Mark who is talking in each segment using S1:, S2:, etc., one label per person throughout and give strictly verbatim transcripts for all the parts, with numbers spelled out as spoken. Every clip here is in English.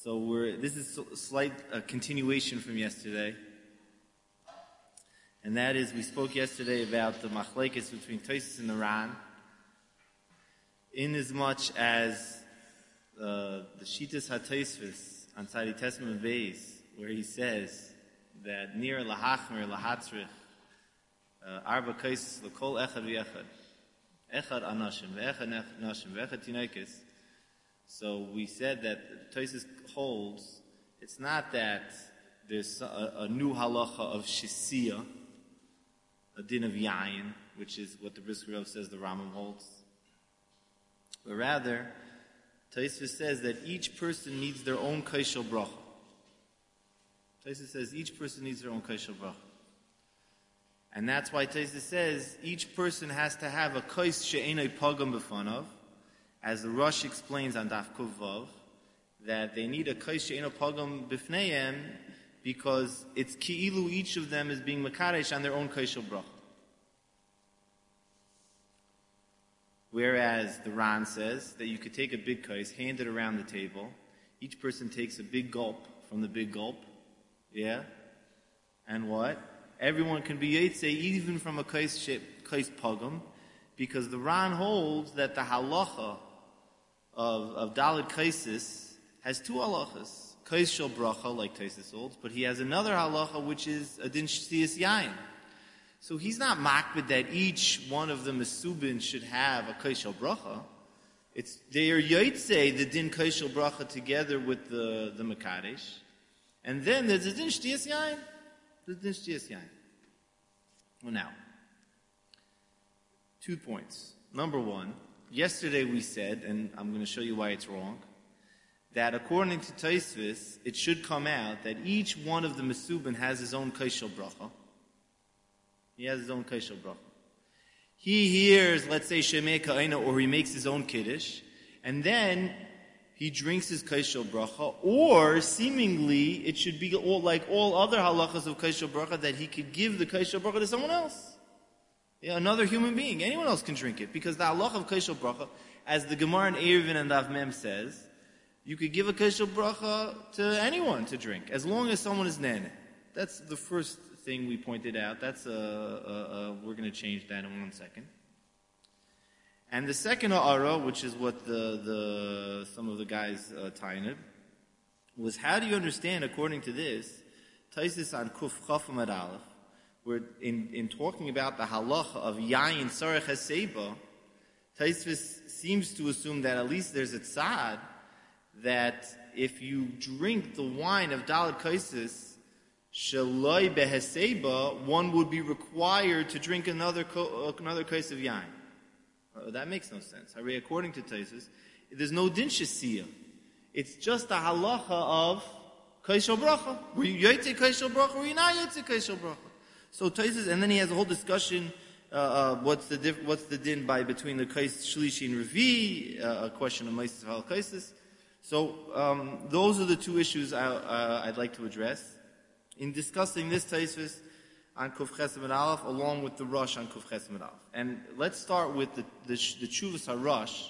S1: So we're, this is a slight uh, continuation from yesterday. And that is, we spoke yesterday about the machlekes between Tosfos and the Ran, in as much as uh, the Shitas HaTosfos on Tzadi Tesman Beis, where he says that near lahachmer lahatzrich uh, arba kaisis l'kol echad v'echad echad anashim v'echad nashim v'echad tinoikis. So we said that Tosfos holds it's not that there's a, a new halacha of shisiya, a din of yayin, which is what the Brisker Rov says the Rambam holds, but rather Tosfos says that each person needs their own kaishel bracha. Tosfos says each person needs their own kaishel bracha. And that's why Tosfos says each person has to have a kais she'enoi pagam b'fanav, as the Rosh explains on Daf Kuv Vav, that they need a kais she'enoi pagam b'fneihem because it's ki'ilu each of them is being makaresh on their own kaishel bracha. Whereas the Ran says that you could take a big kais, hand it around the table, each person takes a big gulp from the big gulp, yeah? And what? Everyone can be Yotze even from a kais kais pagam, because the Ran holds that the halacha of, of Dalit kaisis has two halachas. Kais shel bracha, like Tosfos holds, but he has another halacha which is a din shtiyas yayin. So he's not makbid that each one of the mesubin should have a kais shel bracha. It's they are Yotze the din kais shel bracha together with the the mekadesh. And then there's a din shtiyas yayin. There's a din shtiyas yayin. Well, now, two points. Number one, yesterday we said, and I'm going to show you why it's wrong, that according to Tosfos, it should come out that each one of the mesubin has his own kaishel bracha. He has his own kaishel bracha. He hears, let's say, Shemei Ka'ina, or he makes his own kiddush, and then he drinks his kaishel bracha, or seemingly it should be all like all other halachas of kaishel bracha that he could give the kaishel bracha to someone else, yeah, another human being. Anyone else can drink it, because the halacha of kaishel bracha, as the Gemara in Eruvin and Daf Mem says, you could give a kaishel bracha to anyone to drink, as long as someone is nene. That's the first thing we pointed out. That's a, a, a we're going to change that in one second. And the second ha'ara, which is what the, the some of the guys uh, tained, was how do you understand, according to this, Tosfos on Kuf Chaf Amud Aleph, where in, in talking about the halacha of yayin sarech haseba, Tosfos seems to assume that at least there's a tzad that if you drink the wine of Dalit kaisis shaloi beheseba, one would be required to drink another another kais of yain. Uh, that makes no sense. According to Tosfos, there's no din shesiya. It's just a halacha of kaishel bracha. Were you yotze kaishel bracha, or were you not yotze kaishel bracha? So Tosfos, and then he has a whole discussion. Uh, uh, what's the diff, what's the din by between the kais shlishi and revi? Uh, a question of meises of hal kaisis. So um, those are the two issues I, uh, I'd like to address in discussing this Tosfos on Kuf Ches Amud Aleph, along with the Rosh on Kuf Ches Amud Aleph. And let's start with the the, the Tshuvas HaRosh,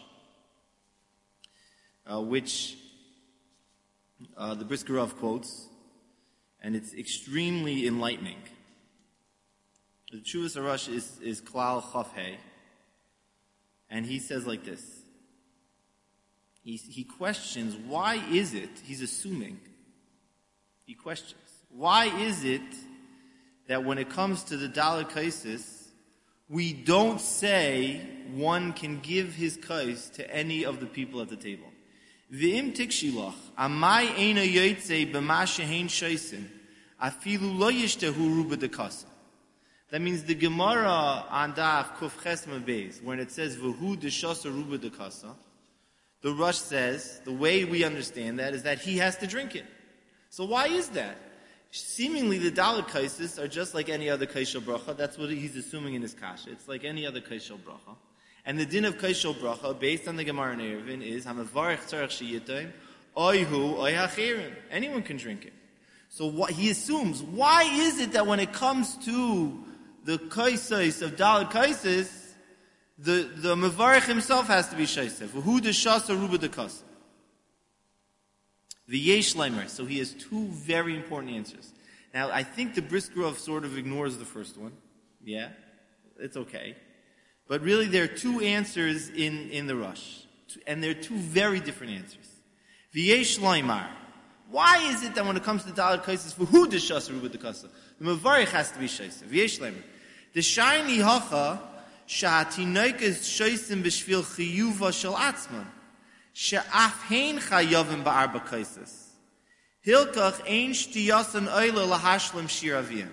S1: uh, which uh, the Brisker Rov quotes, and it's extremely enlightening. The Tshuvas HaRosh is is Klal Chaf Hei, and he says like this. He, he questions, why is it, he's assuming, he questions, why is it that when it comes to the Dalit kaisis, we don't say one can give his kais to any of the people at the table? V'im tikshilach, amai eina yotze b'ma shehein shaisin, afilu lo yishtehu ruba dekasa. That means the Gemara on Daf Kuf Ches Beis, when it says v'hu deshasa ruba dekasa, the Rosh says, the way we understand that is that he has to drink it. So why is that? Seemingly the Dalit kaisis are just like any other kaishel bracha. That's what he's assuming in his kasha. It's like any other kaishel bracha. And the din of kaishel bracha, based on the Gemara in Eruvin, is hamavarich tzarech sheyitayim oyhu oy hachirim. Anyone can drink it. So what he assumes, why is it that when it comes to the kaisis of Dalit kaisis, The the Mevarich himself has to be Shaisef. Who the Shasa Ruba de Kasa. V'yesh leimer. So he has two very important answers. Now, I think the Brisker Rov sort of ignores the first one. Yeah, it's okay. But really, there are two answers in, in the Rush. And they're two very different answers. V'yesh leimer. Why is it that when it comes to Dalet Kaisis, for who does Shas Ruba the Kasa? The Mavarich has to be Shaisa. V'yesh leimer. The shiny hacha, sha'atinoik is Shaisim b'shvil chiyuva shel atzman. She'af hein chayavim ba'arba Kaisis. Hilkach ein shtiyasan oila lahashlim shir aviyim.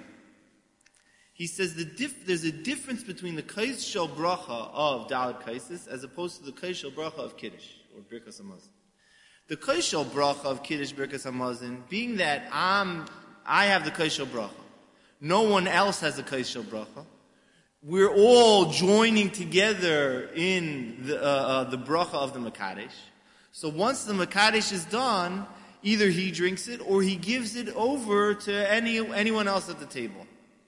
S1: He says the diff, there's a difference between the Kais Shel Bracha of Dalet Kaisis as opposed to the Kais Shel Bracha of Kiddush, or Birkas HaMazon. The Kais Shel Bracha of Kiddush, Birkas HaMazon, being that I'm, I have the Kais Shel Bracha, no one else has the Kais Shel Bracha, we're all joining together in the, uh, uh, the Bracha of the Mekadesh. So once the Mekadesh is done, either he drinks it or he gives it over to any anyone else at the table.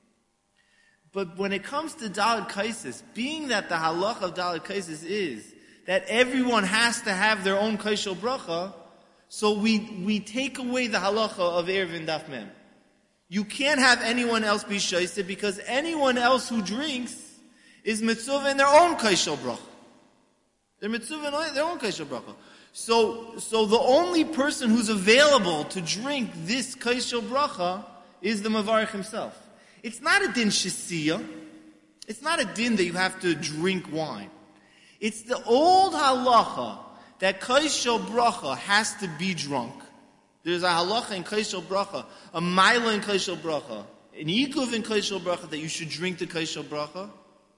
S1: But when it comes to Dalet Kaisis, being that the halach of Dalet Kaisis is that everyone has to have their own Kais Shel Bracha, so we we take away the halacha of Erev and Daf Mem. You can't have anyone else be shaisa because anyone else who drinks is mitzvah in their own Kais Shel Bracha. They're mitzvah in their own Kais Shel Bracha. So, so the only person who's available to drink this Kais Shel Bracha is the Mavarich himself. It's not a din shesiya. It's not a din that you have to drink wine. It's the old halacha that Kais Shel Bracha has to be drunk. There's a halacha in Kais Shel Bracha, a maila in Kais Shel Bracha, an ikuv in Kais Shel Bracha that you should drink the Kais Shel Bracha.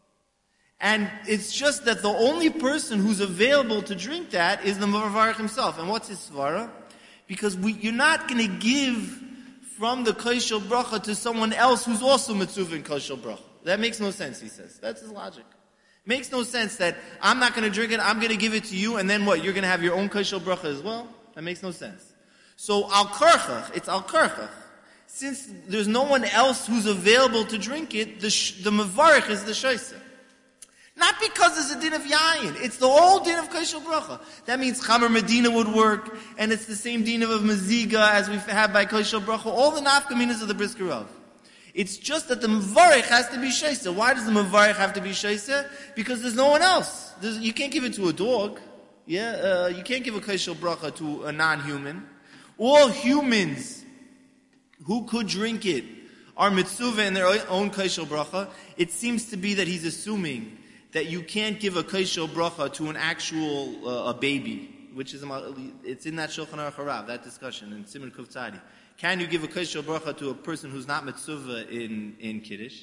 S1: And it's just that the only person who's available to drink that is the Mavarich himself. And what's his svara? Because we, you're not going to give from the Kais Shel Bracha to someone else who's also mitzvah in Kais Shel Bracha. That makes no sense, he says. That's his logic. Makes no sense that I'm not going to drink it, I'm going to give it to you, and then what? You're going to have your own Kais Shel Bracha as well? That makes no sense. So al karchach, it's al karchach. Since there's no one else who's available to drink it, the sh- the Mavarich is the shaisa. Not because there's a din of yayin. It's the old din of Kais Shel Bracha. That means Chamer Medina would work, and it's the same din of Maziga as we have by Kais Shel Bracha. All the nafkaminas of the Brisker Rov. It's just that the Mavarich has to be shaisa. Why does the Mavarich have to be shaisa? Because there's no one else. There's, you can't give it to a dog. Yeah, uh, you can't give a Kais Shel Bracha to a non-human. All humans who could drink it are mitzvah in their own Kais Shel Bracha. It seems to be that he's assuming that you can't give a Kais Shel Bracha to an actual uh, a baby, which is it's in that Shulchan Aruch Harav, that discussion in Siman Kuf Tzadi. Can you give a Kais Shel Bracha to a person who's not mitzvah in in Kiddush?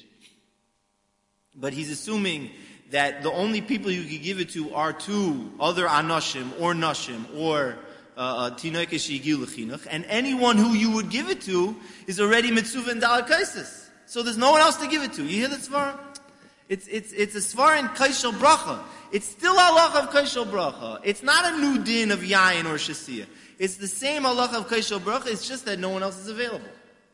S1: But he's assuming that the only people you can give it to are two other anoshim or nashim or tinoike she'igiu lechinuch, and anyone who you would give it to is already mitzvah in Dalet Kaisis. So there's no one else to give it to. You hear the svara? It's, it's, it's a svar in Kais Shel Bracha. It's still halach of Kais Shel Bracha. It's not a new din of yayin or shesiya. It's the same halach of Kais Shel Bracha. It's just that no one else is available.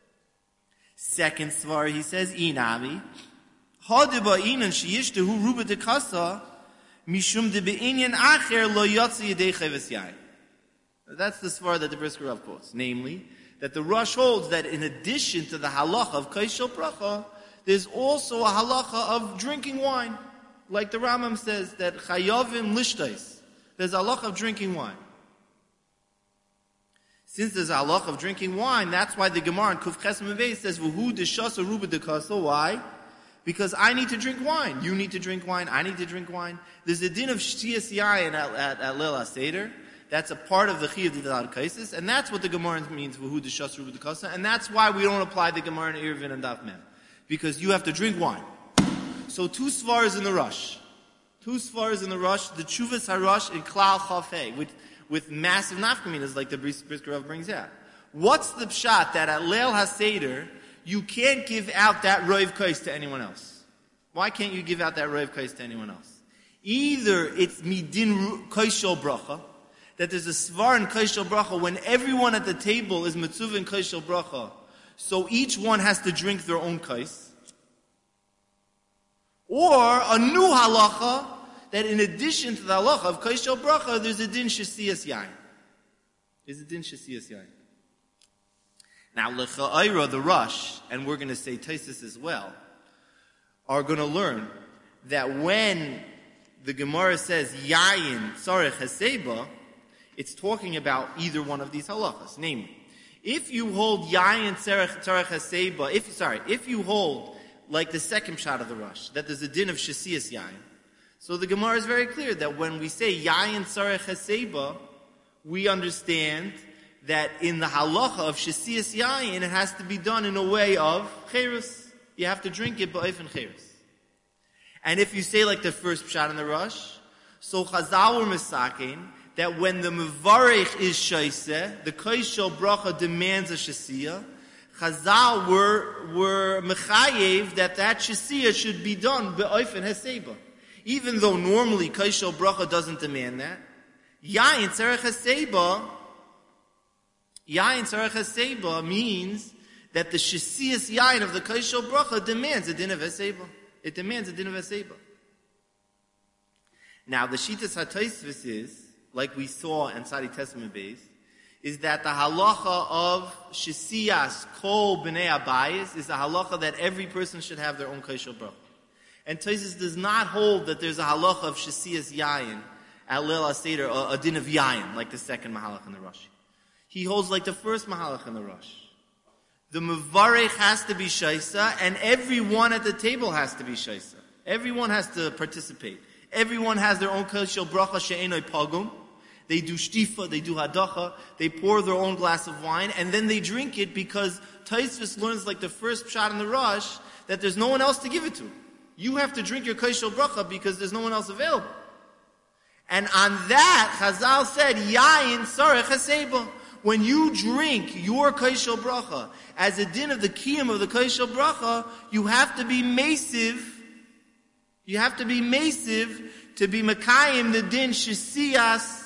S1: Second svar, he says, inami. Hadiba inan sheyishtahu ruba de kasa mishum de be'inyan acher lo yotzi yedei cheves yayin. That's the svar that the Brisker Rov quotes. Namely, that the Rush holds that in addition to the halacha of Kais Shel Bracha, there's also a halacha of drinking wine. Like the Rambam says, that chayavim lishtais. There's a halacha of drinking wine. Since there's a halacha of drinking wine, that's why the Gemara in Kuf Ches Mevei says, V'hu deshasa ruba dekasa. Why? Because I need to drink wine. You need to drink wine. I need to drink wine. There's a din of shtiyas yayin at, at, at Leil HaSeder. That's a part of the Chiyuv Dalet Kaisis. And that's what the Gemara means, V'hu deshasa ruba dekasa. And that's why we don't apply the Gemara in Eruvin and Daf Mem. Because you have to drink wine. So two svars in the Rush. Two svars in the Rush. The Tshuvas HaRush in Klal Chafei, with, with massive nafkaminas like the Brisker Rov brings out. What's the pshat that at Leil HaSeder, you can't give out that Roiv Kais to anyone else? Why can't you give out that Roiv Kais to anyone else? Either it's Midin Kais Shel Bracha, that there's a svar in Kais Shel Bracha when everyone at the table is mitzvah in Kais Shel Bracha, so each one has to drink their own kais. Or a new halacha, that in addition to the halacha of Kais Shel Bracha, there's a din shesiyas yain. is a din shesiyas yayin. Now, l'cha'ayra, the Rush, and we're going to say Taisus as well, are going to learn that when the Gemara says yayin tzarech haseba, it's talking about either one of these halachas. Namely, if you hold yayin tzarech tzarech haseba, if sorry, if you hold like the second shot of the Rush, that there's a din of shesiyas yayin, so the Gemara is very clear that when we say yayin tzarech haseba, we understand that in the halacha of shesiyas yayin, it has to be done in a way of cherus. You have to drink it ba'ofen cherus. And if you say like the first pshat in the Rush, so Chazal were misakin that when the mevarech is shaiseh, the koishel bracha demands a shesiyah. Chazal were were mechayev that that shesiyah should be done ba'ofen haseba, even though normally koishel bracha doesn't demand that. Yayin tzarech haseba. Yayin tzarech haseba means that the shesiyas yayin of the koishel bracha demands a din of haseba. It demands a din of haseba. Now, the shitas hataisvis is, like we saw in Sadi Testament base, is that the halacha of shesiyas kol b'nei abayis is a halacha that every person should have their own koishel bracha. And Taisus does not hold that there's a halacha of shesiyas yayin at Leil HaSeder, a, a din of yayin, like the second mahalach in the Rush. He holds like the first mahalach in the Rush. The mevarech has to be shaisa, and everyone at the table has to be shaisa. Everyone has to participate. Everyone has their own koshel bracha she'enoi pagum. They do shtifa, they do hadacha, they pour their own glass of wine, and then they drink it because Taisvis learns like the first pshat in the Rush that there's no one else to give it to. You have to drink your koshel bracha because there's no one else available. And on that, Chazal said, yayin tzarech haseba. When you drink your koshel bracha as a din of the kiyum of the koshel bracha, you have to be masive. You have to be masive to be makayim the din shesiyas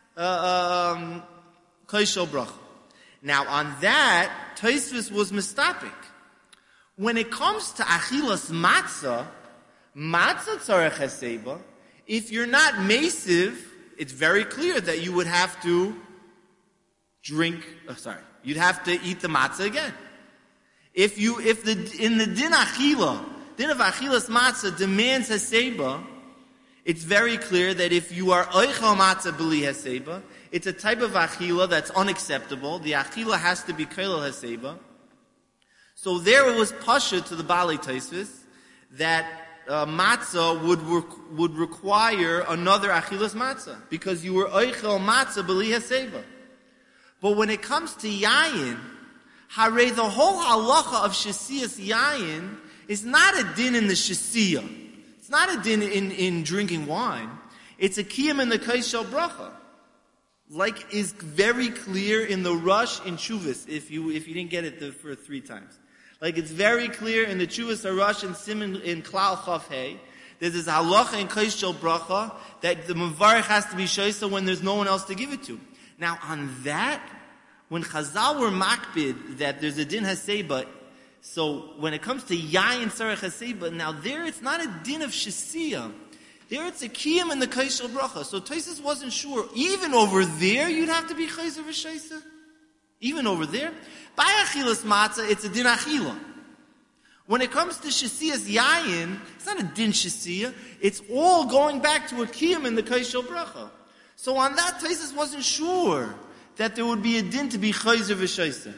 S1: uh, um, koshel bracha. Now on that, Tosfos was mistapik. When it comes to achilas matzah, matzah tzarech haseba, if you're not masive, it's very clear that you would have to drink, oh, sorry, you'd have to eat the matzah again. If you, if the, in the din achila, din of achilas matzah demands haseba, it's very clear that if you are oichel matzah b'li haseba, it's a type of achila that's unacceptable. The achila has to be kelel haseba. So there it was pasha to the Baalei Tosfos that uh, matzah would re- would require another achilas matzah because you were oichel matzah b'li haseba. But when it comes to yayin, hare the whole halacha of shesiyas yayin is not a din in the shesiyah. It's not a din in, in drinking wine. It's a kiyum in the koshel bracha. Like is very clear in the Rush in Chuvas, if you if you didn't get it the, for three times. Like it's very clear in the Chuvas HaRush and Simon in Klal Chaf Hey. There's this halacha in koshel bracha that the mevarech has to be shoysa when there's no one else to give it to. Now, on that, when Chazal were makbid that there's a din haseba, so when it comes to yayin tzarech haseba, now there it's not a din of shesiyah. There it's a kiyum in the koshel bracha. So Tosfos wasn't sure. Even over there, you'd have to be chayzer v'shaisa. Even over there. By achilas matzah, it's a din achila. When it comes to shesiyas yayin, it's not a din shesiyah. It's all going back to a kiyum in the koshel bracha. So on that, Tosfos wasn't sure that there would be a din to be chayzer v'shaisa.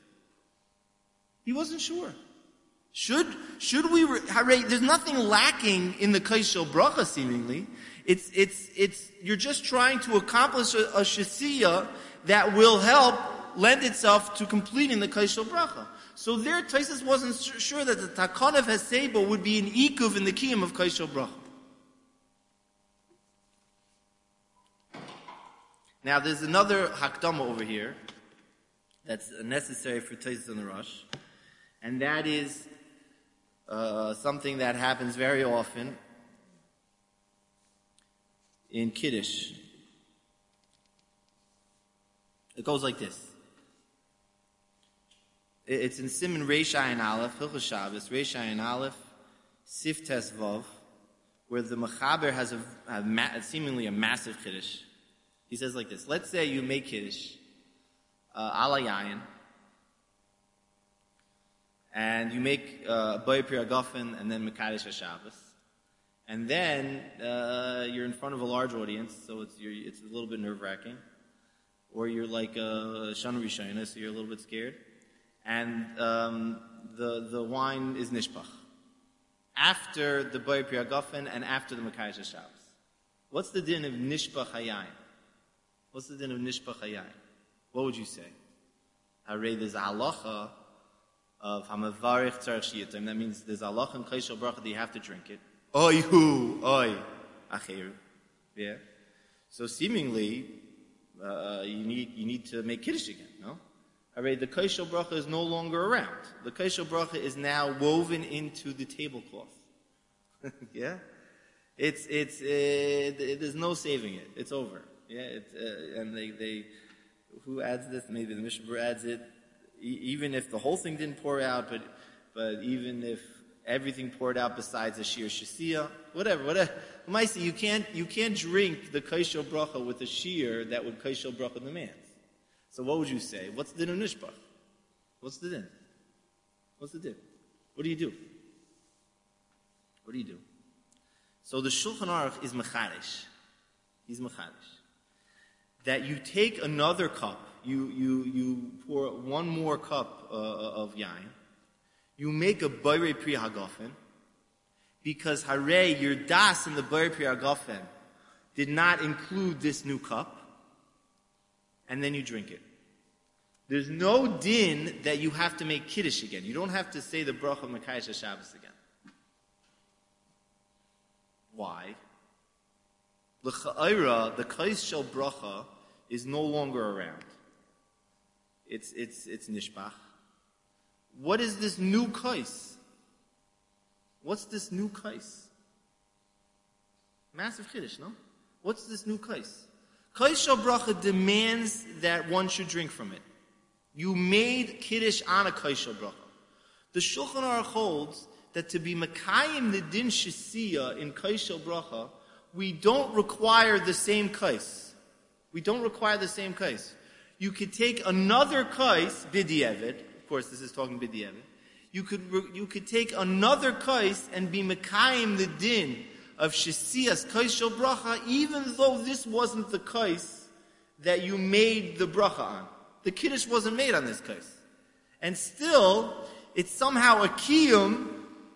S1: He wasn't sure. Should should we? Hare, there's nothing lacking in the koshel bracha. Seemingly, it's it's it's you're just trying to accomplish a, a shesiyah that will help lend itself to completing the koshel bracha. So there, Tosfos wasn't sure that the takon of haseba would be an ikuv in the kiyum of koshel bracha. Now, there's another hakdama over here that's necessary for Tosfos and the Rush, and that is uh, something that happens very often in Kiddush. It goes like this. It's in Siman Reish Ayin Aleph, Hilchos Shabbos, Reish Ayin Aleph, Sif Tes Vav, where the Mechaber has a, a ma- seemingly a massive Kiddush. He says like this, let's say you make Kiddush, uh, ala yayin, and you make uh, Boy Piragafen and then Mekadesh HaShabbos. And then uh, you're in front of a large audience, so it's you're, it's a little bit nerve-wracking. Or you're like a Shana Rishayna, so you're a little bit scared. And um, the the wine is Nishpach. After the Boy Piragafen and after the Mekadesh HaShabbos. What's the din of Nishpach Hayayin? What's the din of Nishpach Hayayin? What would you say? Harei, there's a halacha of Hamavarich Tzarech Shiyatim. That means there's a halacha in Kaishal Bracha that you have to drink it. Oy hu, oy, acheru. Yeah? So seemingly, uh, you need you need to make Kiddush again, no? Alright, the Kaishal Bracha is no longer around. The Kaishal Bracha is now woven into the tablecloth. Yeah? It's, it's, uh, there's no saving it. It's over. Yeah? It's, uh, and they, they, who adds this? Maybe the Mishnah adds it. E- even if the whole thing didn't pour out, but, but even if everything poured out besides a shir shasiya, whatever, whatever. Maisi, you can't, you can't drink the kaishal bracha with a shir that would kaishal bracha demands. So what would you say? What's the din of nishpach? What's the din? What's the din? What do you do? What do you do? So the Shulchan Aruch is mechadish. He's mechadish. That you take another cup, you, you, you pour one more cup uh, of yain, you make a Boirei Pri Hagafen, because Harei, your das in the Boirei Pri Hagafen did not include this new cup, and then you drink it. There's no din that you have to make Kiddush again. You don't have to say the Bracha of Mekadesh HaShabbos again. Why? L'cha'ira, the Kais Shel Bracha is no longer around. It's, it's, it's Nishbach. What is this new kais? What's this new kais? Massive Kiddush, no? What's this new kais? Kais Shel Bracha demands that one should drink from it. You made Kiddush on a Kais Shel Bracha. The Shulchan Aruch holds that to be Mekayim the Din Shasiya in Kais Shel Bracha, we don't require the same kais. We don't require the same kais. You could take another kais, B'di'evet. Of course, this is talking b'di'evet. You could you could take another kais and be mekayim the din of shesiyas kais shel bracha, even though this wasn't the kais that you made the bracha on. The kiddush wasn't made on this kais, and still it's somehow a kiyum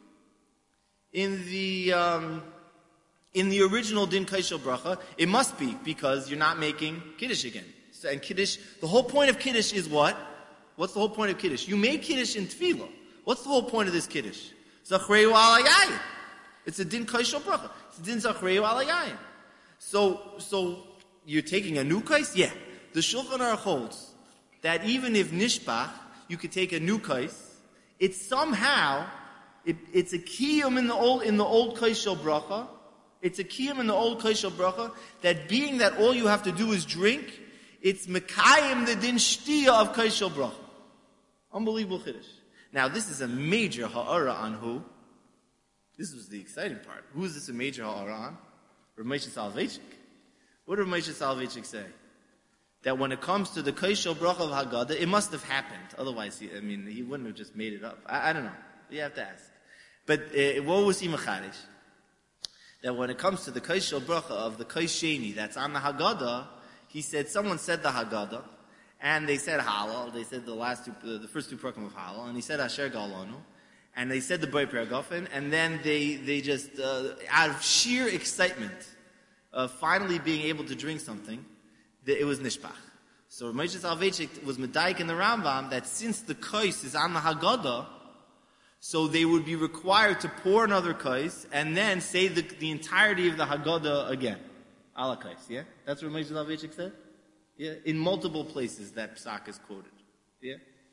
S1: in the um, in the original din kais shel bracha. It must be because you're not making kiddush again. So, and kiddush, the whole point of kiddush is what? What's the whole point of Kiddush? You made Kiddush in Tefillah. What's the whole point of this Kiddush? Zachreu ala yayin. It's a din kais shel bracha. It's a din zachreu ala yayin. So, so you're taking a new kais? Yeah. The Shulchan Aruch holds that even if nishbach, you could take a new kais. It's somehow, it, it's a kiyum in the old in the old kais shel bracha. It's a kiyum in the old kais shel bracha that being that all you have to do is drink, it's mekayim the din shtiya of kais shel bracha. Unbelievable Kiddush. Now, this is a major ha'ara on who? This was the exciting part. Who is this a major ha'ara on? Rav Moshe Soloveitchik. What did Rav Moshe Soloveitchik say? That when it comes to the Kais Shel Bracha of Haggadah, it must have happened. Otherwise, he, I mean, he wouldn't have just made it up. I, I don't know. You have to ask. But uh, what was he mechadish? That when it comes to the Kais Shel Bracha of the Kais Sheni that's on the Haggadah, he said, someone said the Haggadah, and they said Halal. They said the last two, uh, the first two prakim of Halal, and he said Asher Galonu, and they said the Boy Piragafen, and then they they just uh, out of sheer excitement of finally being able to drink something, that it was Nishpach. So Moshe Soloveitchik was medayik in the Rambam that since the kais is on the Haggadah, so they would be required to pour another kais and then say the, the entirety of the Haggadah again. Ala kais, yeah? That's what Moshe Soloveitchik said? Yeah, in multiple places that psak is quoted. Yeah.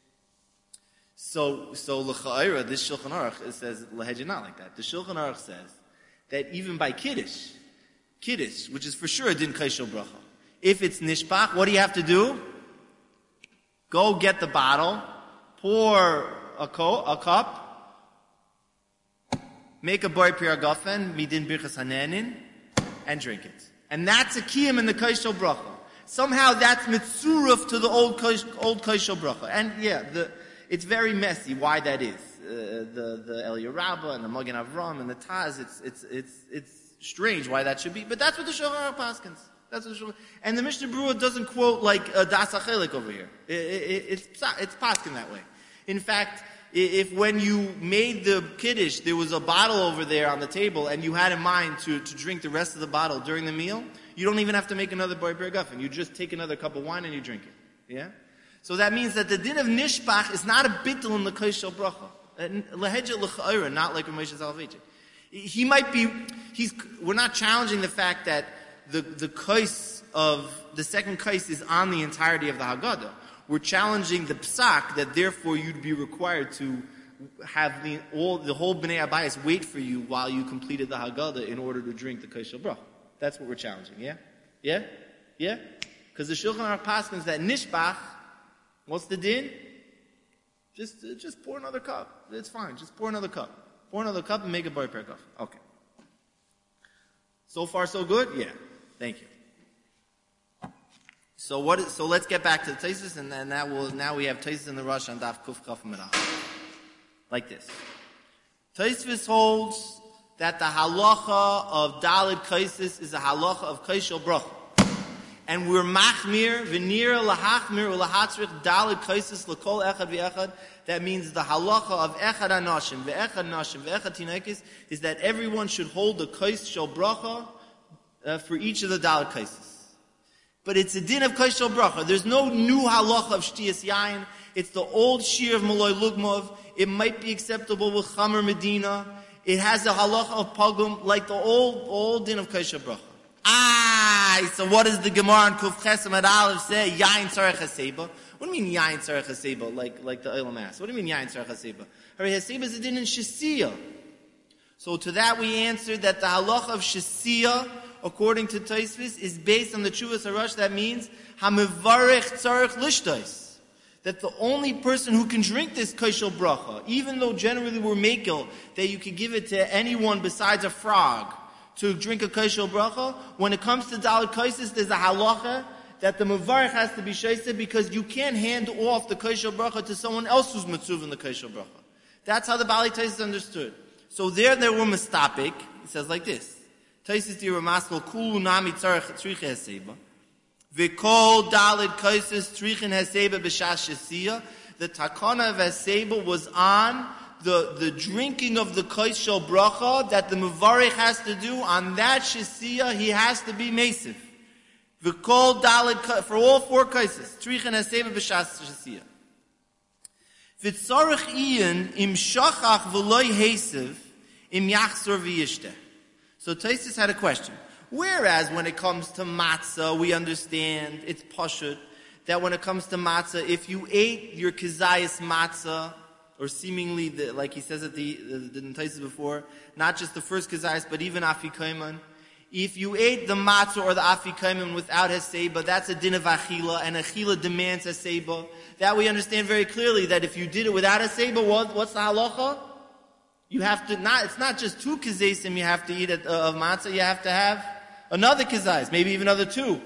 S1: So, so l'cha'ira, this Shulchan Aruch, it says l'hedja not like that. The Shulchan Aruch says that even by kiddush, kiddush, which is for sure a din kais shel bracha, if it's nishpach, what do you have to do? Go get the bottle, pour a, co- a cup, make a boy piragafen midin birchas hanenin, and drink it. And that's a kiyum in the kais shel bracha. Somehow that's mitzuruf to the old old kaishel bracha. And yeah, the, it's very messy why that is. Uh, the the Eliyah Rabbah and the Magen Avram and the Taz, it's it's it's it's strange why that should be, but that's what the Shulchan Aruch paskins. That's what the Shulchan, and the Mishnah Berurah doesn't quote like uh, Das HaChelik over here. It, it, it's it's paskin that way. In fact, if when you made the kiddush, there was a bottle over there on the table, and you had in mind to, to drink the rest of the bottle during the meal, you don't even have to make another Boi Perguffin. You just take another cup of wine and you drink it. Yeah. So that means that the din of nishpach is not a bittul in the kaishel bracha. Leheja l'cha'ira, not like Ramesh Zalvechik. He might be. He's. We're not challenging the fact that the the kais of the second kais is on the entirety of the Haggadah. We're challenging the psak that therefore you'd be required to have the all the whole Bnei Abayis wait for you while you completed the Haggadah in order to drink the kaishel bracha. That's what we're challenging. Yeah, yeah, yeah. Because the Shulchan Aruch paskins that nishbach. What's the din? Just uh, just pour another cup. It's fine. Just pour another cup. Pour another cup and make a Boi Perguffin. Okay. So far, so good? Yeah. Thank you. So what? Is, so let's get back to the Taisus, and then that will now we have Taisus in the Rush on Daf Kuf Kaf Merach. Like this. Taisus holds that the halacha of Dalid Kaisis is a halacha of Kaishel Bracha. And we're machmir, v'nira lahachmir, ulahatzrich, dalid kaisis, l'kol echad v'echad. That means the halacha of echad anashim, v'echad nashim, v'echad tinekis, is that everyone should hold the kais shel bracha uh, for each of the dalid kaisis. But it's a din of kais shel bracha. There's no new halacha of shtiyas yain. It's the old shir of maloi lugmov. It might be acceptable with chamer medina. It has a halacha of pagum, like the old, old din of kais shel bracha. Ah, so what does the Gemara on Kuf Chesem at Aleph say? Yain tzarech haseba. What do you mean yain tzarech haseba? Like like the Olam Mas. What do you mean yain tzarech haseba? Hare haseba is a din in shesiyah. So to that we answered that the halacha of shesiyah, according to Tosfos, is based on the Tshuvas Harash. That means hamivarech tzarech lishtais. That the only person who can drink this kaishel bracha, even though generally we're makel that you can give it to anyone besides a frog, to drink a kaishel bracha, when it comes to daled kaisis, there's a halacha that the mevarich has to be sheiseh because you can't hand off the kaishel bracha to someone else who's mitzuv in the kaishel bracha. That's how the Bali Taisis understood. So there, there were mistapik. It says like this: Taisis di Ramaskal kulu nami tzarich tzricha heseba, v'kol daled kaisis tzrichin heseba b'shas shesiyah. The takana of heseba was on The, the drinking of the kaishel bracha that the mevarich has to do on that shesiyah, he has to be mesiv. V'kol daled for all four kaises, trichin haseva b'shas shesiyah. V'tzarich iyan im shachach v'loy hesiv im yachzor v'yishteh. So Taisus had a question. Whereas when it comes to matzah, we understand it's pashut that when it comes to matzah, if you ate your kizayis matzah, or seemingly, the, like he says at the the, the Taisus before, not just the first kazayis, but even afikaiman. If you ate the matzah or the afikaiman without heseba, that's a din of achila, and achila demands heseba. That we understand very clearly that if you did it without heseba, what, what's the halacha? You have to not. It's not just two kazaysim you have to eat at, uh, of matzah. You have to have another kazayis, maybe even another two,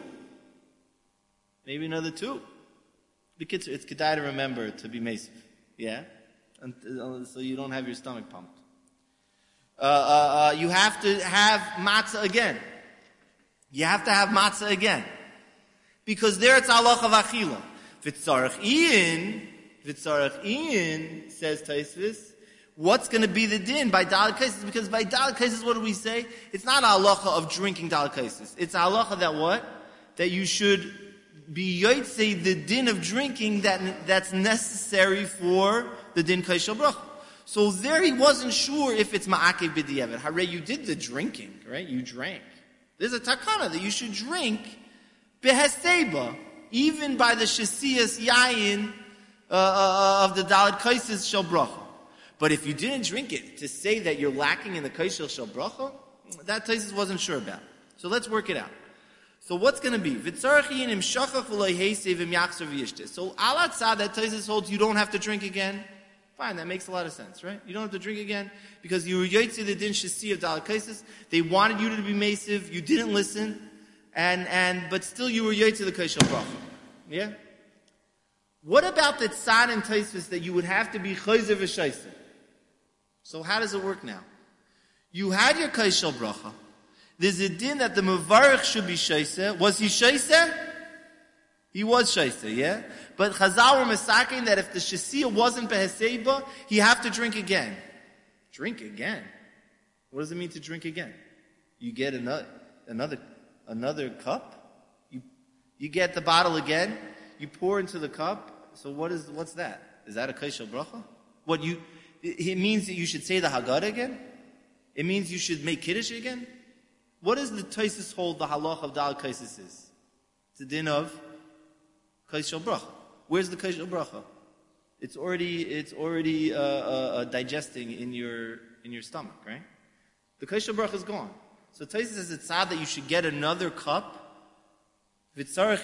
S1: maybe another two. Because it's kedai to remember to be mesiv. Yeah. And, so you don't have your stomach pumped. Uh, uh, uh, you have to have matzah again. You have to have matzah again. Because there it's halacha of achila. V'tzarech iyin, v'tzarech iyin, says Tosfos, what's going to be the din by daled kaisis? Because by daled kaisis, what do we say? It's not a halacha of drinking daled kaisis. It's a halacha that what? That you should be yotzei the din of drinking that that's necessary for the din kaishel bracha. So there he wasn't sure if it's ma'akev b'diavad. Hare, you did the drinking, right? You drank. There's a takana that you should drink beheseba, even by the shesiyas yayin uh, uh, of the daled kaisis shel bracha. But if you didn't drink it, to say that you're lacking in the kaishel shel bracha, that Taisus wasn't sure about. So let's work it out. So what's going to be? So alat tzad that Taisus holds you don't have to drink again. Fine, that makes a lot of sense, right? You don't have to drink again because you were yotzi the din shesi of daled kaisis. They wanted you to be mesiv. You didn't listen. and and but still you were yoy to the kaishal bracha. Yeah. What about the tzad and taisvis that you would have to be chayzer v'shayser? So how does it work now? You had your kaishal bracha. There's a din that the mevarich should be shayser. Was he shayser? He was shayser, yeah? But Chazal were misaking that if the shasiyah wasn't beheseba, he have to drink again. Drink again? What does it mean to drink again? You get another, another, another cup? You, you get the bottle again? You pour into the cup. So what is what's that? Is that a kaishal bracha? What you? It means that you should say the Haggadah again. It means you should make kiddush again. What does the Taisus hold the halach of Dal Kaisis is? It's a din of kaishal bracha. Where's the kaishal bracha? It's already it's already uh, uh, digesting in your in your stomach, right? The kaishal bracha is gone. So Taisus says it's sad that you should get another cup. What does that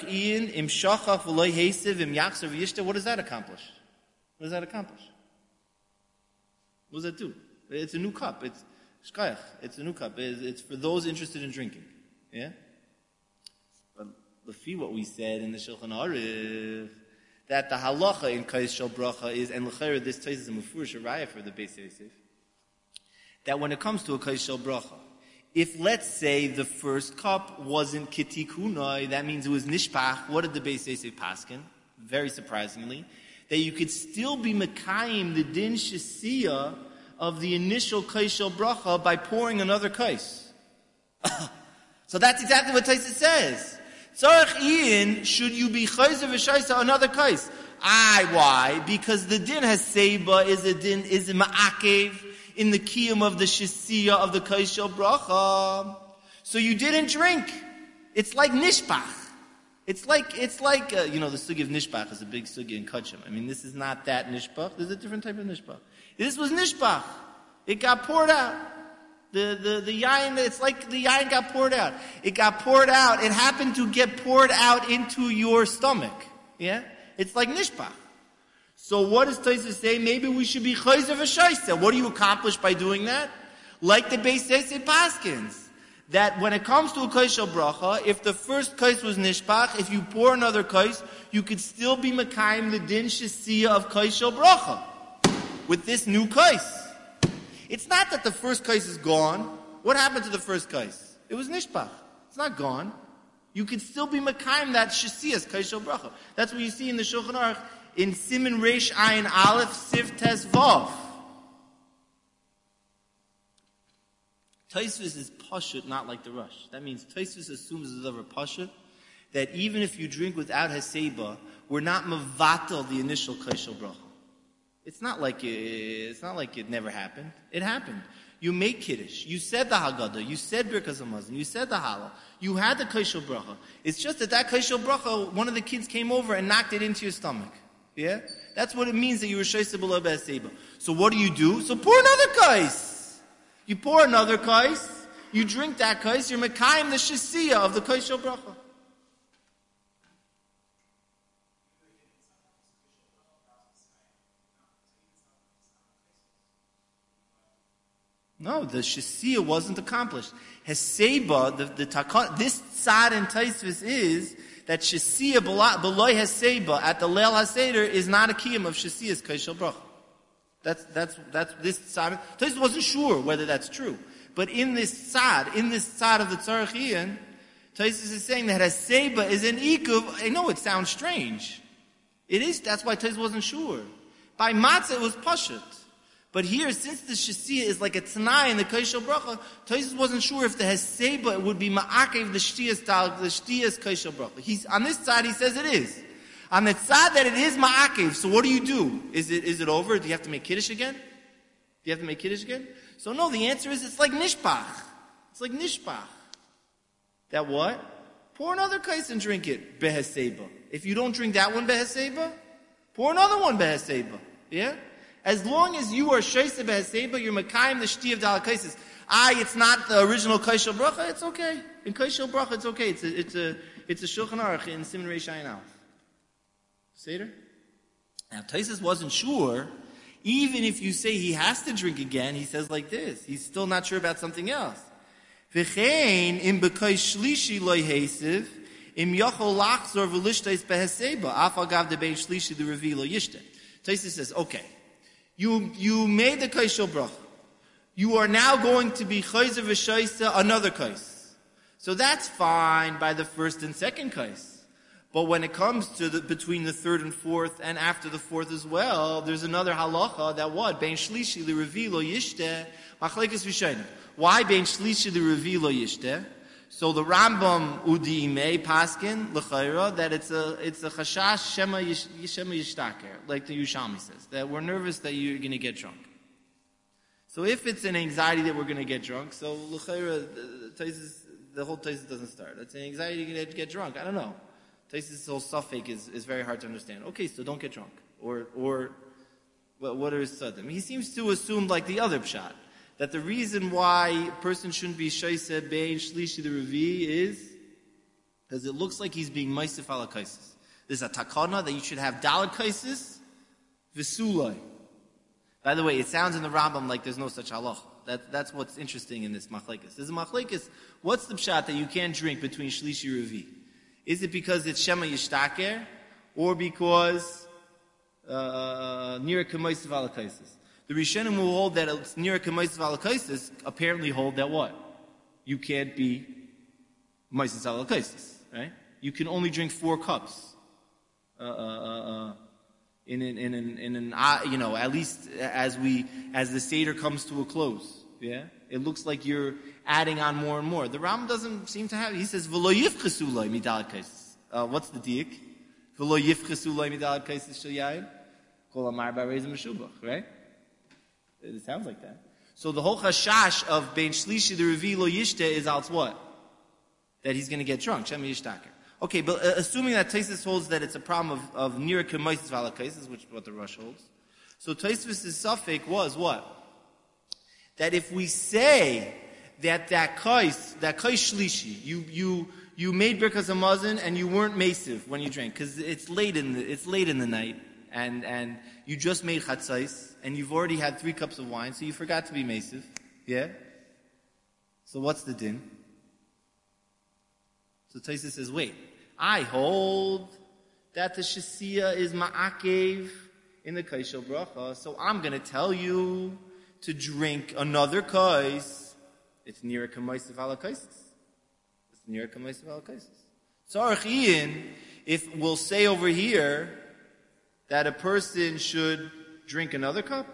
S1: accomplish? What does that accomplish? What does that do? It's a new cup. It's shkayach. It's a new cup. It's, it's for those interested in drinking. Yeah? But lefi what we said in the Shulchan Aruch, that the halacha in kaishal bracha is, and l'chayra this tais is a mufurish raya for the Beis Yosef, that when it comes to a kaishal bracha, if, let's say, the first cup wasn't kitikunai, that means it was nishpach. What did the Beis Yosef paskin? Very surprisingly, that you could still be mekayim the din shasiyah of the initial kaishal bracha by pouring another kais. So that's exactly what Taisa says. Tzarech Ian, should you be chayzer v'shaysa another kais? Aye, why? Because the din has seba is a din, is a ma'akev, in the kiyum of the shasiyah of the kaishal bracha. So you didn't drink. It's like nishpach. It's like, it's like, uh, you know, the sugi of nishpach is a big sugi in kachim. I mean, this is not that nishpach. There's a different type of nishpach. This was nishpach. It got poured out. The, the, the yain, it's like the yain got poured out. It got poured out. It happened to get poured out into your stomach. Yeah? It's like nishpach. So what does Taisa say? Maybe we should be chayzer v'shayser. What do you accomplish by doing that? Like the Beis Yosef paskins, that when it comes to a kaishal bracha, if the first kais was nishpach, if you pour another kais, you could still be mekayim the din shasiyah of kaishal bracha with this new kais. It's not that the first kais is gone. What happened to the first kais? It was nishpach. It's not gone. You could still be mekayim that shasiyah's kaishal bracha. That's what you see in the Shulchan Aruch. In Siman Reish Ayin Aleph Siv Tes Vav. Taisvis is pashut, not like the Rush. That means Taisvis assumes as a pashut that even if you drink without Haseba, we're not mevatel the initial kaishal bracha. It's not like it, it's not like it never happened. It happened. You made kiddush. You said the Haggadah. You said Birkas Hamazon. You said the Halal. You had the kaishal bracha. It's just that that kaishal bracha, one of the kids came over and knocked it into your stomach. Yeah? That's what it means that you were shayse below b'haseba. So what do you do? So pour another kais. You pour another kais, you drink that kais, you're mekayim the shasiyah of the kaishal bracha. No, the shasiyah wasn't accomplished. Heseba, the, the takon, this tzad and taisvis is that shasiyah beloy haseba at the leil haseder is not a kiyum of shasiyah's kaishal bracha. That's that's that's this tzad. Taisvis wasn't sure whether that's true, but in this tzad, in this tzad of the tzarech iyan, Taisvis is saying that haseba is an ikuv. I know it sounds strange. It is. That's why Taisvis wasn't sure. By matzah it was pashut. But here, since the shasiyah is like a tanai in the kaishal bracha, Taisvis wasn't sure if the heseba would be ma'akev the shtiyas tal, the shtiyas kaishal bracha. He's on this side. He says it is. On the side that it is ma'akev. So what do you do? Is it is it over? Do you have to make kiddush again? Do you have to make kiddush again? So no. The answer is it's like nishpach. It's like nishpach. That what? Pour another kais and drink it beheseba. If you don't drink that one beheseba, pour another one beheseba. Yeah. As long as you are shayse beheseba, you're mekayim the shti of dalakaisis. Ah, it's not the original kaishal bracha. It's okay. In kaishal bracha, it's okay. It's a it's a it's a Shulchan Aruch in Siman Reish Ayin Aleph. Seder. Now Taisus wasn't sure. Even if you say he has to drink again, he says like this. He's still not sure about something else. V'chein im bekay shlishi loy hesiv im yachol lachzor v'lishtais beheseba afal gav de bein shlishi the revi lo yishte. Tosfos says, okay, you you made the kaishel brach. You are now going to be chayzer v'shaisa another kais. So that's fine by the first and second kais. But when it comes to the, between the third and fourth and after the fourth as well, there's another halacha that what? Bein shlishi li revi lo yishte machlekes rishonim. Why bein shlishi li revi lo yishte? So the Rambam Udiimei paskin l'chayra that it's a it's a chashash shema yish, shema yishtaker, like the Yushami says, that we're nervous that you're going to get drunk. So if it's an anxiety that we're going to get drunk, so l'chayra the, the whole Tosfos doesn't start. It's an anxiety you're going to get drunk. I don't know. Tosfos' whole suffix is, is very hard to understand. Okay, so don't get drunk. Or, or what, what are his sadim? He seems to assume like the other pshat, that the reason why a person shouldn't be shaisa bein shlishi the revi is because it looks like he's being meisif ala kaisis. There's a takana that you should have dalad kaisis v'sulai. By the way, it sounds in the Rambam like there's no such halacha. That, that's what's interesting in this machlekes. There's a machlekes. What's the pshat that you can't drink between shlishi revi? Is it because it's Shema Yishtaker, or because near Kamoisiv Alakaisis? The Rishonim who hold that it's near Kamoisiv Alakaisis apparently hold that what? You can't be Moisiv Alakaisis, right? You can only drink four cups. Uh, uh, uh, in an, in an, in an, uh, you know, at least as we, as the Seder comes to a close, yeah? It looks like you're adding on more and more. The Ram doesn't seem to have it. He says, V'lo yifchesu loy midalad kaisis. Uh, what's the diak? V'lo yifchesu loy midalad kaisis shel yayin? Kol amar ba'reizim meshubach, right? It sounds like that. So the whole chashash of bein shlishi the revi lo yishte is out what? That he's going to get drunk. Shema yishtaker. Okay, but uh, assuming that Tosfos holds that it's a problem of, of nira k'moises v'ala kaisis, which is what the Rosh holds. So Tosfos' suffix was what? That if we say that that kais, that kais shlishi, you you you made birkas hamazon and you weren't mesiv when you drank because it's late in the it's late in the night and and you just made chatzais and you've already had three cups of wine, so you forgot to be mesiv, yeah. So what's the din? So Tosfos says, wait, I hold that the shasiya is ma'akev in the kaishel bracha, so I'm going to tell you to drink another kais. It's near kamoisiv ala kaisis. It's near kamoisiv ala kaisis. Tzarech Ian, if we'll say over here that a person should drink another cup,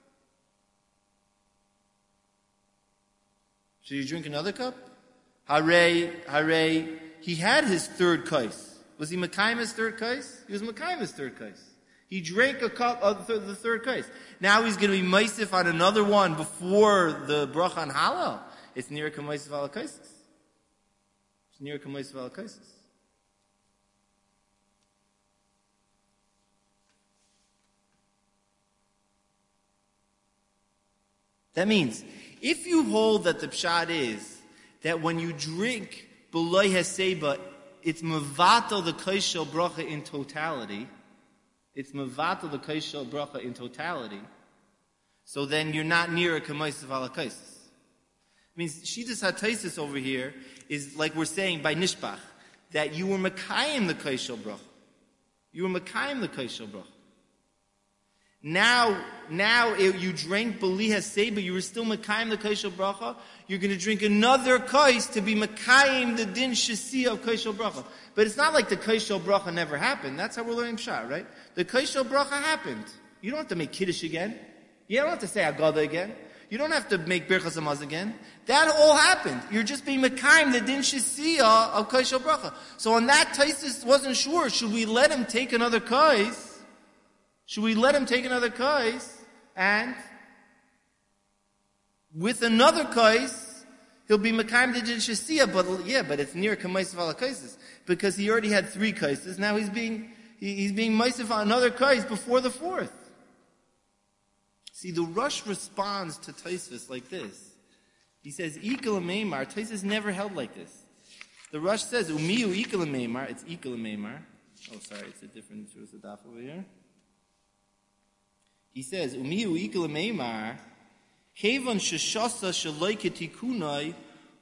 S1: should you drink another cup? Hare, hare, he had his third kais. Was he Mekayim his third kais? He was Mekayim his third kais. He drank a cup of the, the third kais. Now he's going to be meisif on another one before the bracha on halal. It's near kamoisiv ala kaisis. It's near kamoisiv ala kaisis. That means, if you hold that the pshat is that when you drink b'loy haseba, it's mevatel the kaishel bracha in totality. It's mevatel the kaishel bracha in totality. So then you're not near a kamoisiv ala kaisis. It means Shitas HaTosfos over here is like we're saying by Nishbach, that you were Mekayim the Kaishel Bracha. You were Mekayim the Kaishel Bracha. Now, now if you drank B'li HaSeba, you were still Mekayim the Kaishel Bracha, you're going to drink another Kais to be Mekayim the Din Shasi of Kaishel Bracha. But it's not like the Kaishel Bracha never happened. That's how we're learning Pshat, right? The Kaishel Bracha happened. You don't have to make Kiddush again. You don't have to say Agada again. You don't have to make Birchas Hamaz again. That all happened. You're just being Mekayim the Din Shasiya of Kaishel Bracha. So on that, Tosfos wasn't sure. Should we let him take another Kais? Should we let him take another Kais? And with another Kais, he'll be Mekayim the Din Shasiya. But yeah, but it's near Kamaisiv ala Kaisis. Because he already had three Kaisis. Now he's being, he, he's being Maisiv on another Kais before the fourth. See, the Rush responds to Tosfos like this. He says, Ikal Meimar. Tosfos never held like this. The Rush says, Umiu Ikal Meimar. It's Ikal Meimar. Oh, sorry, it's a different Daf over here. He says, Umiu Ikal Meimar. Kevon Sheshasa Shaloike Tikunai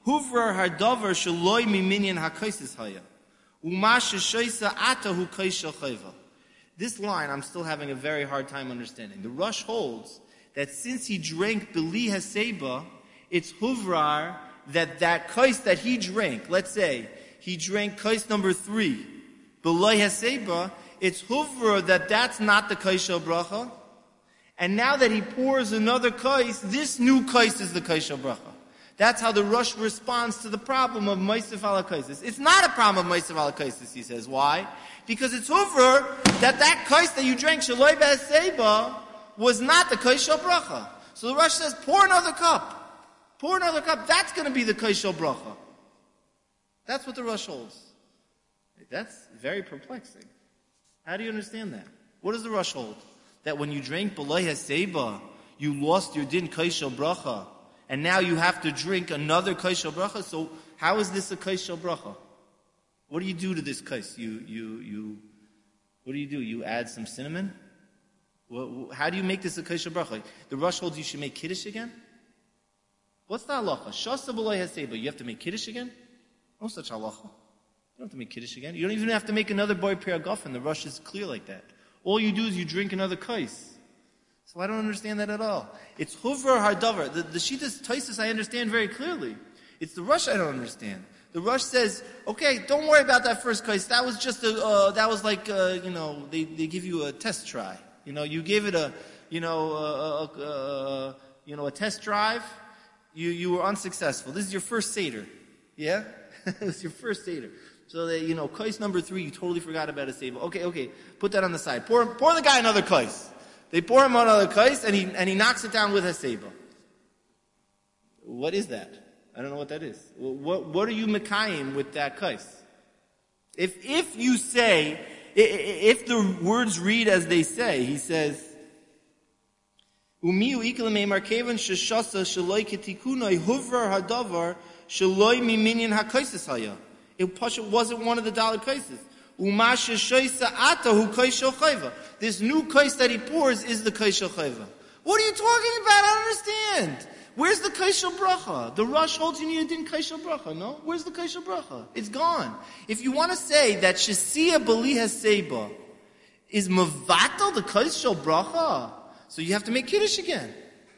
S1: Huvrar hardavar shaloi miminyan hakaisis haya. Umasha shoisa atahu kaisha chayva. This line I'm still having a very hard time understanding. The Rush holds that since he drank beli haseba, it's huvrar that that kais that he drank, let's say, he drank kais number three, beli haseba, it's huvrar that that's not the kais shel bracha, and now that he pours another kais, this new kais is the kais shel bracha. That's how the Rush responds to the problem of Meisef ala Kaisis. It's not a problem of Meisef ala Kaisis, he says. Why? Because it's hoover that that kais that you drank, Shaloi B'Haseba, was not the kais shel bracha. So the Rush says, pour another cup. Pour another cup. That's going to be the kais shel bracha. That's what the Rush holds. That's very perplexing. How do you understand that? What does the Rush hold? That when you drank B'loi Haseba, you lost your din kais shel bracha. And now you have to drink another kais shel bracha. So how is this a kais shel bracha? What do you do to this kais? You you you. What do you do? You add some cinnamon. What, how do you make this a kais shel bracha? The Rush holds you should make kiddush again. What's the halacha? Shasa b'loi haseba. You have to make kiddush again. No such halacha. You don't have to make kiddush again. You don't even have to make another boy priya gofen. The Rush is clear like that. All you do is you drink another kais. So I don't understand that at all. It's huvra hardavar. The, the Shitas Taisus I understand very clearly. It's the Rush I don't understand. The Rush says, okay, don't worry about that first case. That was just a, uh, that was like, uh, you know, they, they give you a test try. You know, you give it a, you know, a, a, a, you know, a test drive. You, you were unsuccessful. This is your first Seder. Yeah? It was your first Seder. So that, you know, kais number three, you totally forgot about a Seder. Okay, okay, put that on the side. Pour, pour the guy another kais. They pour him another kais, and he, and he knocks it down with haseba. What is that? I don't know what that is. What, what are you mekayim with that kais? If, if you say, if the words read as they say, he says, Umiu ikalamei markevan sheshasa shaloi ketikunoi huvrar hadavar shaloi miminyan hakaisis haya. It wasn't one of the dollar kaises. Umasha shoisa atahu kais shel chayva. This new kais that he pours is the kais shel chayva. What are you talking about? I don't understand. Where's the kais shel bracha? The Rush holds you need a din kais shel bracha, no? Where's the kais shel bracha? It's gone. If you want to say that shesiya b'li haseba is mavatal the kais shel bracha, so you have to make kiddush again.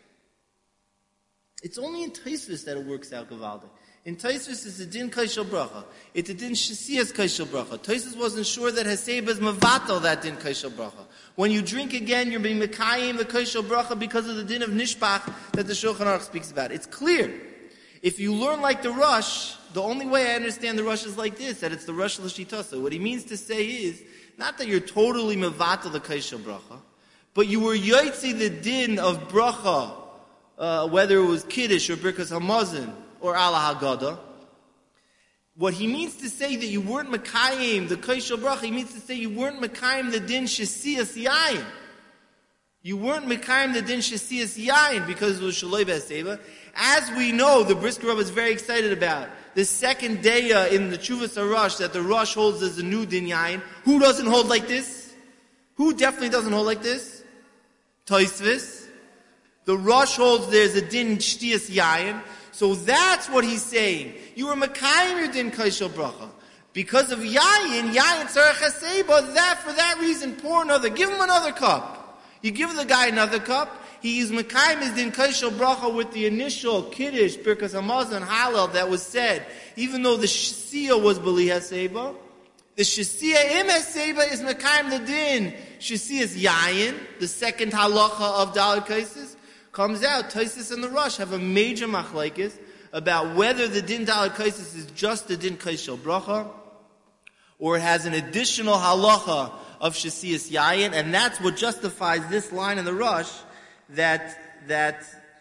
S1: It's only in Taisvis that it works out gavaldik. In Taisvis, it's a din kais shel bracha. It's a din shesiyas kais shel bracha. Taisvis wasn't sure that haseba is mavatal that din kais shel bracha. When you drink again, you're being mekayim the kais shel bracha because of the din of nishpach that the Shulchan Aruch speaks about. It's clear. If you learn like the Rush, the only way I understand the Rush is like this, that it's the Rush l'shitasa. What he means to say is, not that you're totally mavatal the kais shel bracha, but you were yotzi the din of bracha, uh, whether it was kiddush or birkas hamazon, or Allah Haggadah. What he means to say that you weren't Mekayim, the Kais shel bracha, he means to say you weren't Mekayim the din Shesiyas Yayin. You weren't Mekayim the din Shesiyas Yayin because it was Shaloi B'Haseba. As we know, the Brisker Rebbe is very excited about the second day uh, in the Chuvas HaRush that the Rush holds as a new din Yayin. Who doesn't hold like this? Who definitely doesn't hold like this? Taisvis. The Rush holds there's a din Shtiyas Yayin. So that's what he's saying. You were Mekayim your din kais shel bracha. Because of Yayin, Yayin tzarech haseba, that, for that reason, pour another. Give him another cup. You give the guy another cup, he is Mekayim his din kais shel bracha with the initial Kiddush, Birkas Hamazon, Hallel that was said, even though the Shesiya was b'li haseba, the Shesiya im haseba is Mekayim the din, Shesiyas Yayin, the second halacha of Dalet Kaisis. Comes out, Taisus and the Rush have a major machlekes about whether the din dalet kaisis is just the din kais shel bracha, or it has an additional halacha of shesiyas yayin, and that's what justifies this line in the Rush that that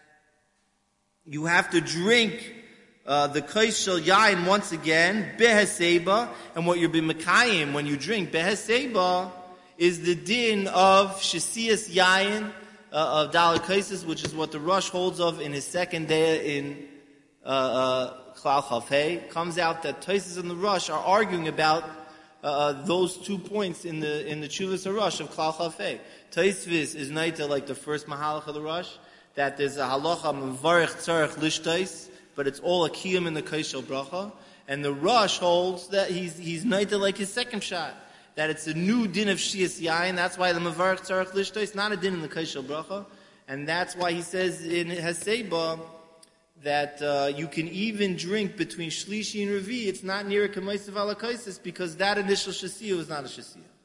S1: you have to drink uh, the kais shel yayin once again beheseba, and what you'll be mekayim when you drink beheseba is the din of shesiyas yayin. Uh, of Dalet Kaisis, which is what the Rush holds of in his second day in uh, uh, Klal Chafei. Comes out that Taisus and the Rush are arguing about uh, those two points in the in the Chuvas HaRush of Klal Chafei. Taisvis is naita like the first Mahalach of the Rush, that there's a halacha mevarich tzarech lishtais, but it's all a kiyum in the kaishel bracha. And the Rush holds that he's he's naita like his second shot, that it's a new din of shias yain. That's why the mavarich tzarich lishto. It's not a din in the kaishel bracha, and that's why he says in Haseba that uh, you can even drink between shlishi and revi. It's not near a kemaisav ala kaisis because that initial shasiyah was not a shasiyah.